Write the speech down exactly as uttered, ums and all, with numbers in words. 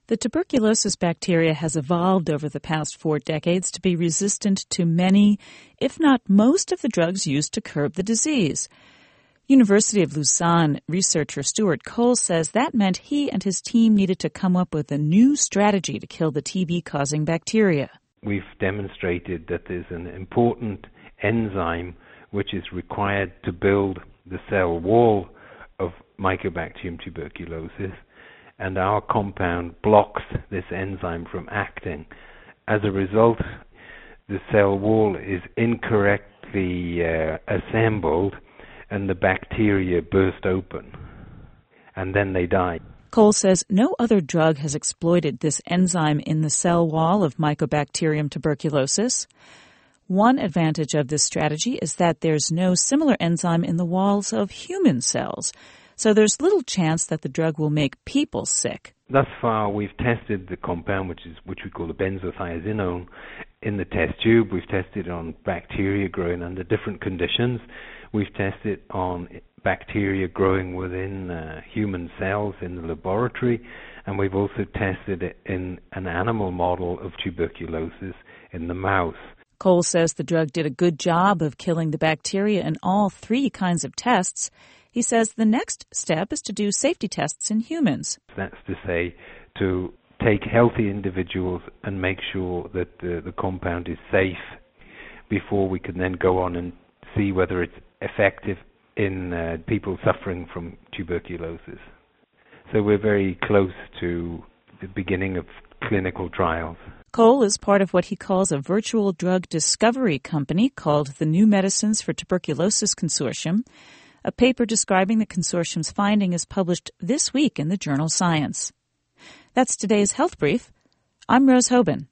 The tuberculosis bacteria has evolved over the past four decades to be resistant to many, if not most, of the drugs used to curb the disease. University of Lausanne researcher Stuart Cole says that meant he and his team needed to come up with a new strategy to kill the T B-causing bacteria. We've demonstrated that there's an important enzyme which is required to build the cell wall of Mycobacterium tuberculosis, and our compound blocks this enzyme from acting. As a result, the cell wall is incorrectly uh, assembled and the bacteria burst open, and then they die. Cole says no other drug has exploited this enzyme in the cell wall of Mycobacterium tuberculosis. One advantage of this strategy is that there's no similar enzyme in the walls of human cells, so there's little chance that the drug will make people sick. Thus far, we've tested the compound, which is which we call the benzothiazinone, in the test tube. We've tested it on bacteria growing under different conditions. We've tested on bacteria growing within uh, human cells in the laboratory, and we've also tested it in an animal model of tuberculosis in the mouse. Cole says the drug did a good job of killing the bacteria in all three kinds of tests. He says the next step is to do safety tests in humans. That's to say, to take healthy individuals and make sure that the, the compound is safe before we can then go on and see whether it's effective in uh, people suffering from tuberculosis. So we're very close to the beginning of clinical trials. Cole is part of what he calls a virtual drug discovery company called the New Medicines for Tuberculosis Consortium. A paper describing the consortium's finding is published this week in the journal Science. That's today's Health Brief. I'm Rose Hoban.